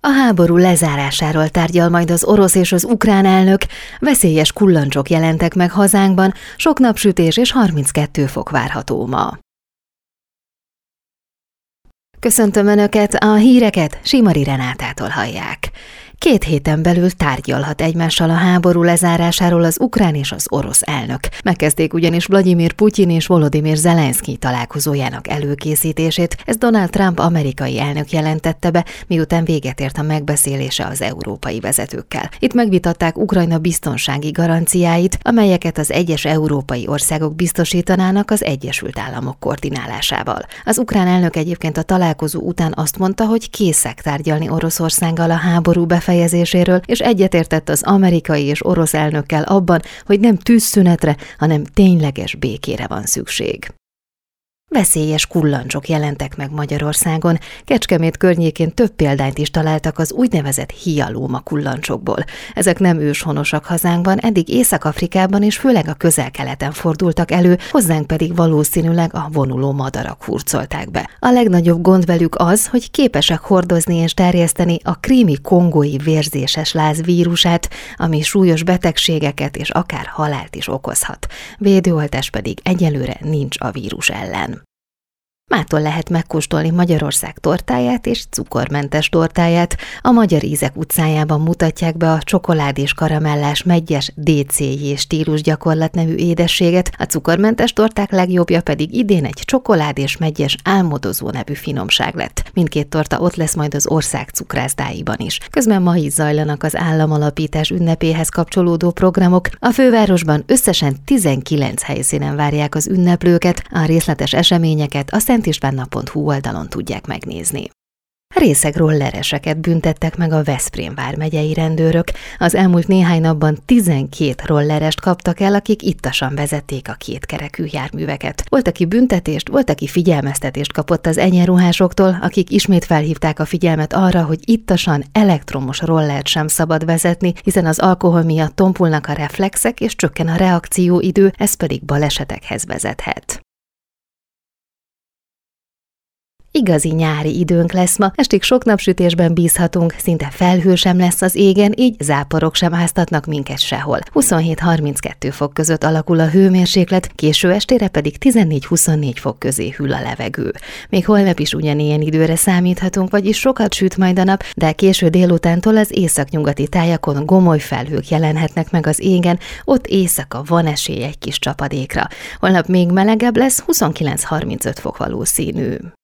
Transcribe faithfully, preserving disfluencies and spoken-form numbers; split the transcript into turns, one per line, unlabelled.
A háború lezárásáról tárgyal majd az orosz és az ukrán elnök, veszélyes kullancsok jelentek meg hazánkban, sok napsütés és harminckettő fok várható ma. Köszöntöm Önöket, a híreket Simari Renátától hallják. Két héten belül tárgyalhat egymással a háború lezárásáról az ukrán és az orosz elnök. Megkezdték ugyanis Vladimir Putyin és Volodymyr Zelenszky találkozójának előkészítését. Ez Donald Trump amerikai elnök jelentette be, miután véget ért a megbeszélése az európai vezetőkkel. Itt megvitatták Ukrajna biztonsági garanciáit, amelyeket az egyes európai országok biztosítanának az Egyesült Államok koordinálásával. Az ukrán elnök egyébként a találkozó után azt mondta, hogy készek tárgyalni Oroszországgal a háború befejezéséről, fejezéséről, és egyetértett az amerikai és orosz elnökkel abban, hogy nem tűzszünetre, hanem tényleges békére van szükség. Veszélyes kullancsok jelentek meg Magyarországon. Kecskemét környékén több példányt is találtak az úgynevezett hialóma kullancsokból. Ezek nem őshonosak hazánkban, eddig Észak-Afrikában és főleg a Közel-Keleten fordultak elő, hozzánk pedig valószínűleg a vonuló madarak hurcolták be. A legnagyobb gond velük az, hogy képesek hordozni és terjeszteni a krími-kongói vérzéses láz vírusát, ami súlyos betegségeket és akár halált is okozhat. Védőoltás pedig egyelőre nincs a vírus ellen. Mától lehet megkóstolni Magyarország tortáját és cukormentes tortáját. A Magyar Ízek utcájában mutatják be a csokolád és karamellás meggyes dé cé jé stílus gyakorlat nevű édességet, a cukormentes torták legjobbja pedig idén egy csokolád és meggyes álmodozó nevű finomság lett. Mindkét torta ott lesz majd az ország cukrászdáiban is. Közben ma is zajlanak az államalapítás ünnepéhez kapcsolódó programok. A fővárosban összesen tizenkilenc helyszínen várják az ünneplőket, a részletes eseményeket a Szent István pont hu oldalon tudják megnézni. Részeg rollereseket büntettek meg a Veszprém vármegyei rendőrök. Az elmúlt néhány napban tizenkét rollerest kaptak el, akik ittasan vezették a kétkerekű járműveket. Volt, aki büntetést, volt, aki figyelmeztetést kapott az egyenruhásoktól, akik ismét felhívták a figyelmet arra, hogy ittasan elektromos rollert sem szabad vezetni, hiszen az alkohol miatt tompulnak a reflexek és csökken a reakcióidő, ez pedig balesetekhez vezethet. Igazi nyári időnk lesz ma, estig sok napsütésben bízhatunk, szinte felhő sem lesz az égen, így záporok sem áztatnak minket sehol. huszonhét-harminckettő fok között alakul a hőmérséklet, késő estére pedig tizennégy-huszonnégy fok közé hűl a levegő. Még holnap is ugyanilyen időre számíthatunk, vagyis sokat süt majd a nap, de késő délutántól az északnyugati tájakon gomoly felhők jelenhetnek meg az égen, ott éjszaka van esély egy kis csapadékra. Holnap még melegebb lesz, huszonkilenc-harmincöt fok valószínű.